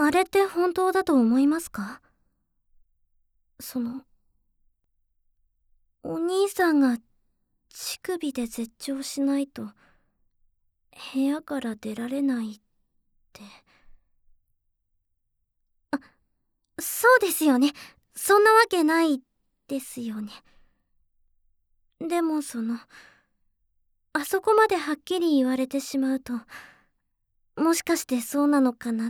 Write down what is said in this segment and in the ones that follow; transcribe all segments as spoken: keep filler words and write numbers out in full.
あれって本当だと思いますか？その、お兄さんが乳首で絶頂しないと部屋から出られないって。あ、そうですよね。そんなわけないですよね。でもその、あそこまではっきり言われてしまうと、もしかしてそうなのかなって。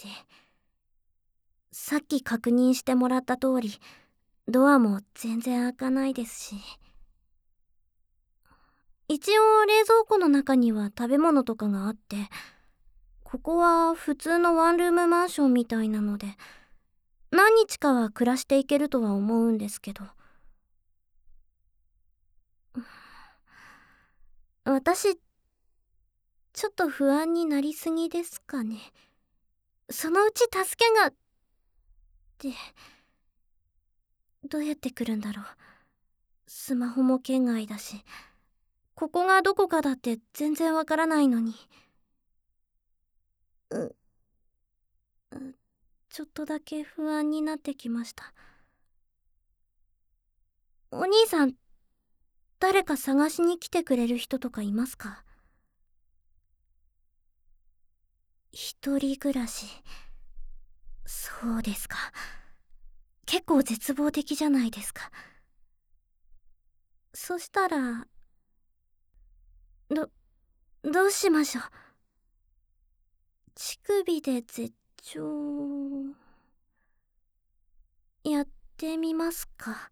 さっき確認してもらった通り、ドアも全然開かないですし。一応冷蔵庫の中には食べ物とかがあって、ここは普通のワンルームマンションみたいなので、何日かは暮らしていけるとは思うんですけど。私、ちょっと不安になりすぎですかね。そのうち助けがって、どうやって来るんだろう。スマホも圏外だし、ここがどこかだって全然わからないのに。う、うちょっとだけ不安になってきました。お兄さん、誰か探しに来てくれる人とかいますか？一人暮らし。そうですか。結構絶望的じゃないですか。そしたら、ど、どうしましょう。乳首で絶頂、やってみますか。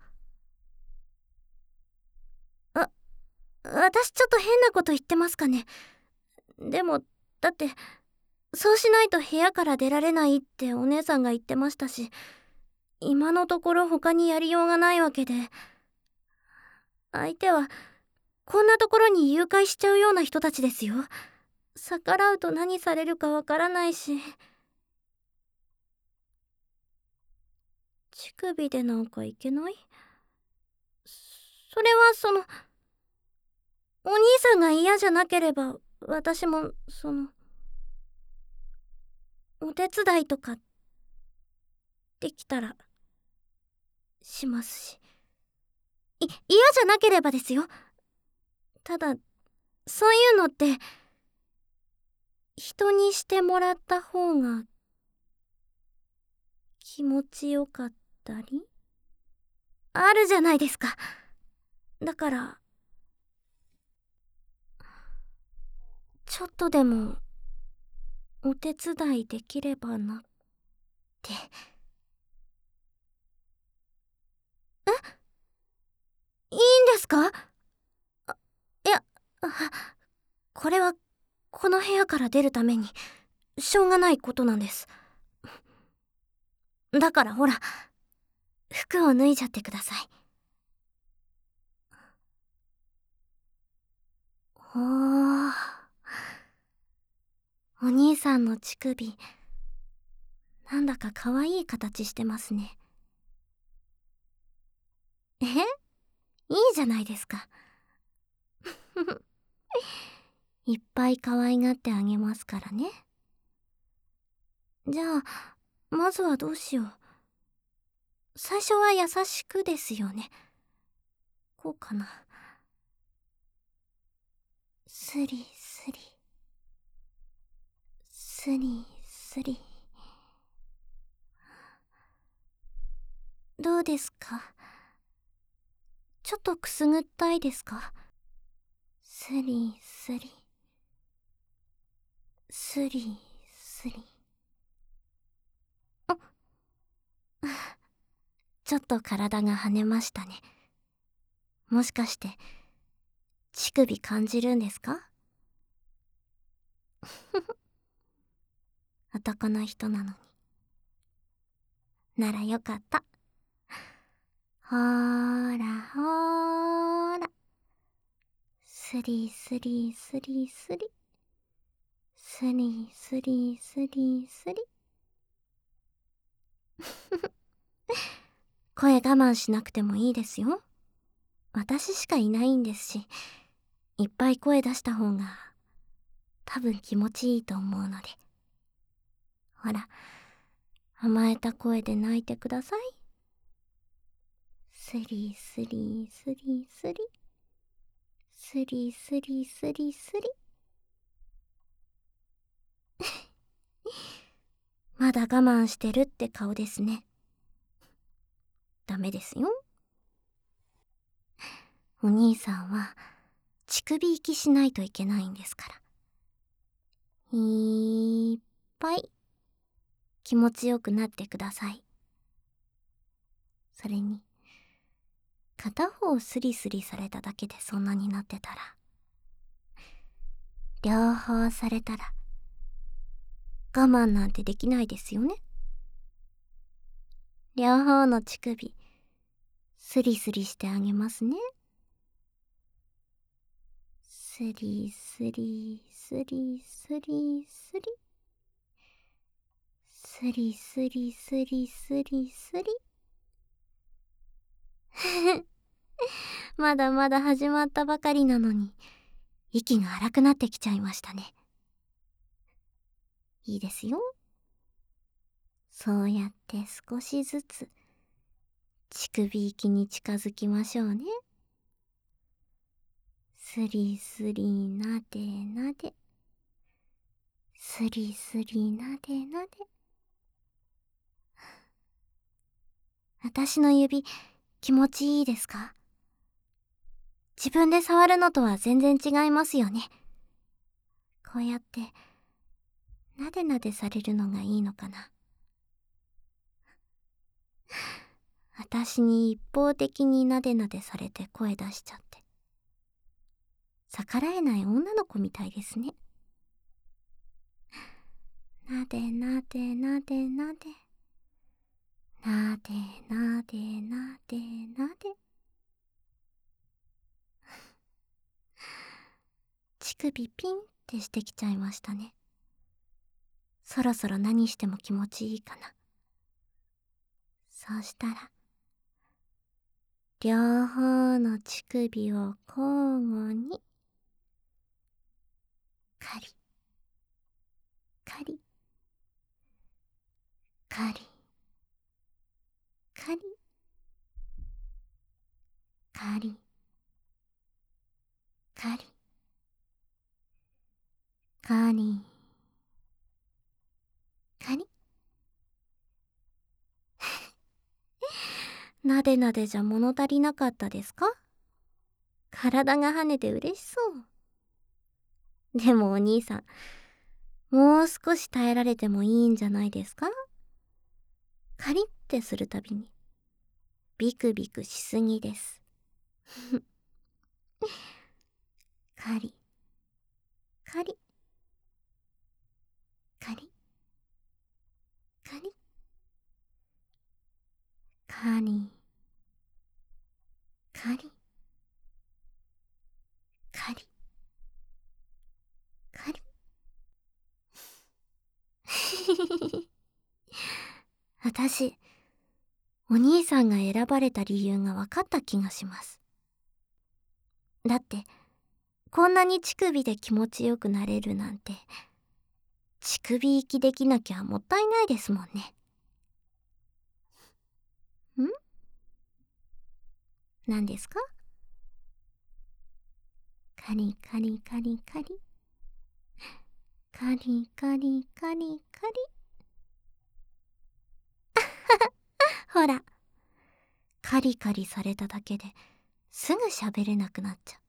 あ、私ちょっと変なこと言ってますかね。でも、だって、そうしないと部屋から出られないってお姉さんが言ってましたし、今のところ他にやりようがないわけで、相手はこんなところに誘拐しちゃうような人たちですよ。逆らうと何されるかわからないし。乳首でなんかいけない？それはその、お兄さんが嫌じゃなければ、私もその、お手伝いとかできたらしますし。い、嫌じゃなければですよ。ただ、そういうのって人にしてもらった方が気持ちよかったりあるじゃないですか。だからちょっとでもお手伝いできればなって。え、いいんですか？あ、いや、あ、これはこの部屋から出るためにしょうがないことなんです。だからほら、服を脱いじゃってください。おー、お兄さんの乳首、なんだか可愛い形してますね。え、いいじゃないですか。いっぱい可愛がってあげますからね。じゃあ、まずはどうしよう。最初は優しくですよね。こうかな。スリスリ。スリスリ。どうですか？ちょっとくすぐったいですか？スリスリ。スリスリ。あ、ちょっと体が跳ねましたね。もしかして乳首感じるんですか？男の人なのに。ならよかった。ほーらほーら。スリスリスリスリ。スリスリスリスリ。声我慢しなくてもいいですよ。私しかいないんですし、いっぱい声出した方が多分気持ちいいと思うので。ほら、 甘えた声で泣いてください。スリスリスリスリスリスリスリスリまだ我慢してるって顔ですね。ダメですよ。お兄さんは乳首行きしないといけないんですから。いっぱい気持ちよくなってください。それに片方スリスリされただけでそんなになってたら、両方されたら我慢なんてできないですよね。両方の乳首スリスリしてあげますね。スリスリスリスリスリスリスリスリスリスリまだまだ始まったばかりなのに息が荒くなってきちゃいましたね。いいですよ。そうやって少しずつ乳首域に近づきましょうね。スリスリなでなで、スリスリなでなで。私の指気持ちいいですか？自分で触るのとは全然違いますよね。こうやってなでなでされるのがいいのかな。私に一方的になでなでされて声出しちゃって、逆らえない女の子みたいですね。なでなでなでなでなでなでなでなで乳首ピンってしてきちゃいましたね。そろそろ何しても気持ちいいかな。そうしたら両方の乳首を交互にカリカリカリカリカリカリカリカリなでなでじゃ物足りなかったですか？体が跳ねて嬉しそう。でもお兄さん、もう少し耐えられてもいいんじゃないですか？カリってするたびにビクビクしすぎです。カリカリカリカリカリカリカリカリ私、お兄さんが選ばれた理由が分かった気がします。だってこんなに乳首で気持ちよくなれるなんて、乳首息できなきゃもったいないですもんね。ん？何ですか？カリカリカリカリカリカリカリカリほら、カリカリされただけですぐ喋れなくなっちゃ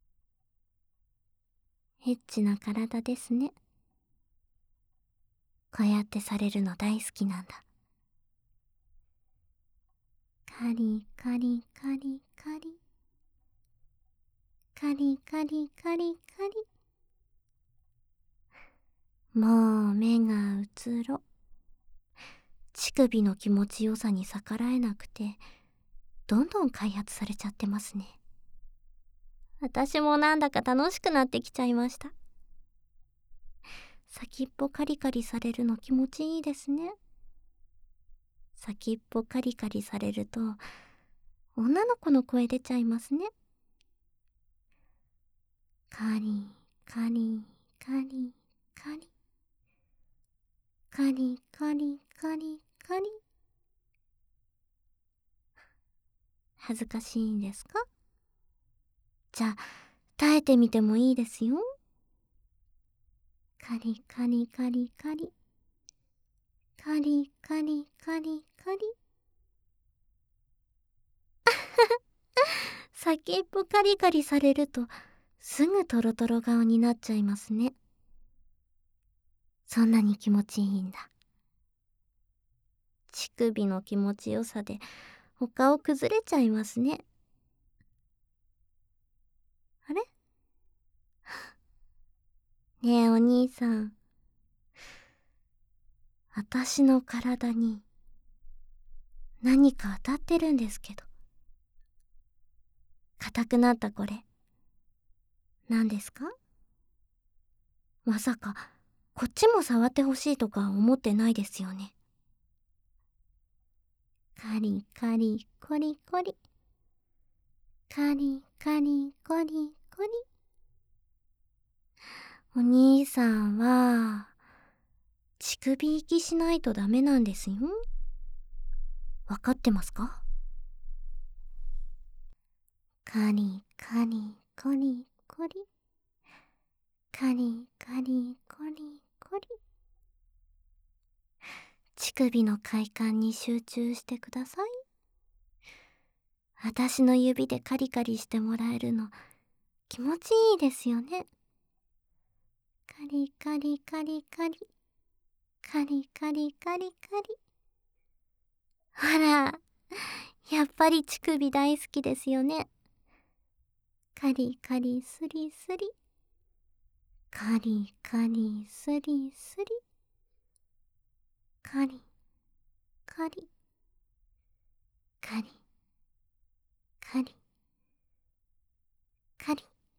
う。エッチな体ですね。こうやってされるの大好きなんだ。カリカリカリカリカリカリカリカリ、もう目がうつろ。乳首の気持ちよさに逆らえなくて、どんどん開発されちゃってますね。私もなんだか楽しくなってきちゃいました。先っぽカリカリされるの気持ちいいですね。先っぽカリカリされると女の子の声出ちゃいますね。カリカリカリカリカリカリカリカリカリ。恥ずかしいんですか？じゃあ耐えてみてもいいですよ。カリカリカリカリカリカリカリカリ。先っぽカリカリされるとすぐトロトロ顔になっちゃいますね。そんなに気持ちいいんだ。乳首の気持ちよさでお顔崩れちゃいますね。あれ？ねえお兄さん、私の体に何か当たってるんですけど。硬くなったこれ何ですか？まさかこっちも触ってほしいとか思ってないですよね。カリカリコリコリカリカリコリコリ。お兄さんは乳首息しないとダメなんですよ。わかってますか？カリカリコリコリカリカリコリコリ。乳首の快感に集中してください。私の指でカリカリしてもらえるの気持ちいいですよね。カリカリカリカリカリカリカリカリ。ほら、やっぱり乳首大好きですよね。カリカリスリスリカリカリスリスリカリカリカリカリカリ。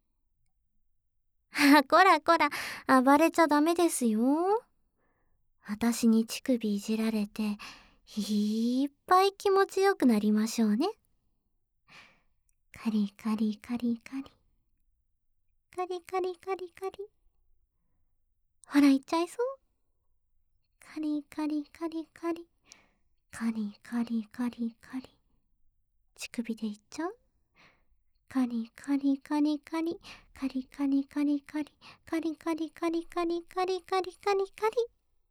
あ、こらこら、暴れちゃダメですよ。私に乳首いじられていっぱい気持ちよくなりましょうね。カリカリカリカリカリカリカリカリ。ほら、いっちゃいそう。カリカリカリカリカリカリカリカリ。乳首でいっちゃう。カリカリカリカリカリカリカリカリカリカリカリカリカリカリカリカリ。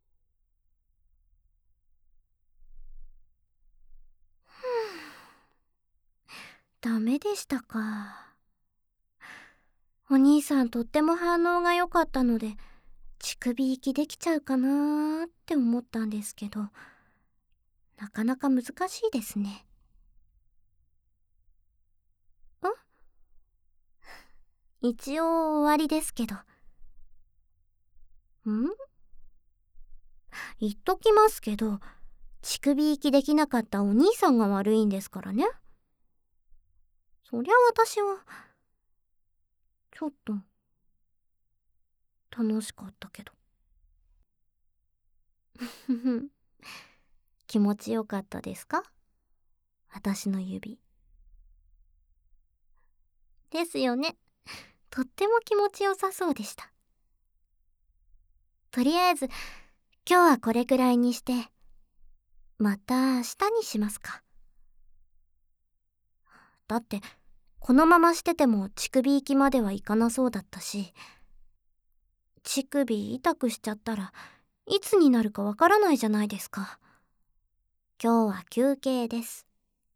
ダメでしたか。お兄さんとっても反応が良かったので乳首息できちゃうかなーって思ったんですけど、なかなか難しいですね。ん？一応終わりですけど。ん？言っときますけど、乳首息できなかったお兄さんが悪いんですからね。そりゃ私はちょっと楽しかったけど。気持ちよかったですか？私の指。ですよね。とっても気持ちよさそうでした。とりあえず今日はこれくらいにして、また明日にしますか。だってこのまましてても乳首行きまではいかなそうだったし、乳首痛くしちゃったらいつになるかわからないじゃないですか。今日は休憩です。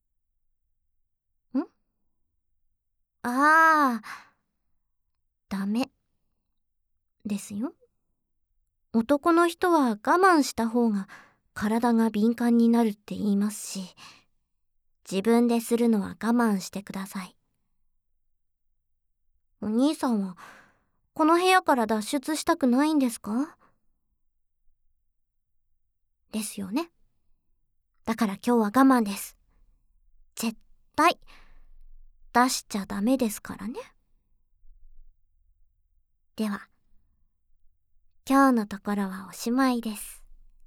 ん？ああ、ダメですよ。男の人は我慢した方が体が敏感になるって言いますし、自分でするのは我慢してください。お兄さんはこの部屋から脱出したくないんですか？ですよね。だから今日は我慢です。絶対出しちゃダメですからね。では今日のところはおしまいです。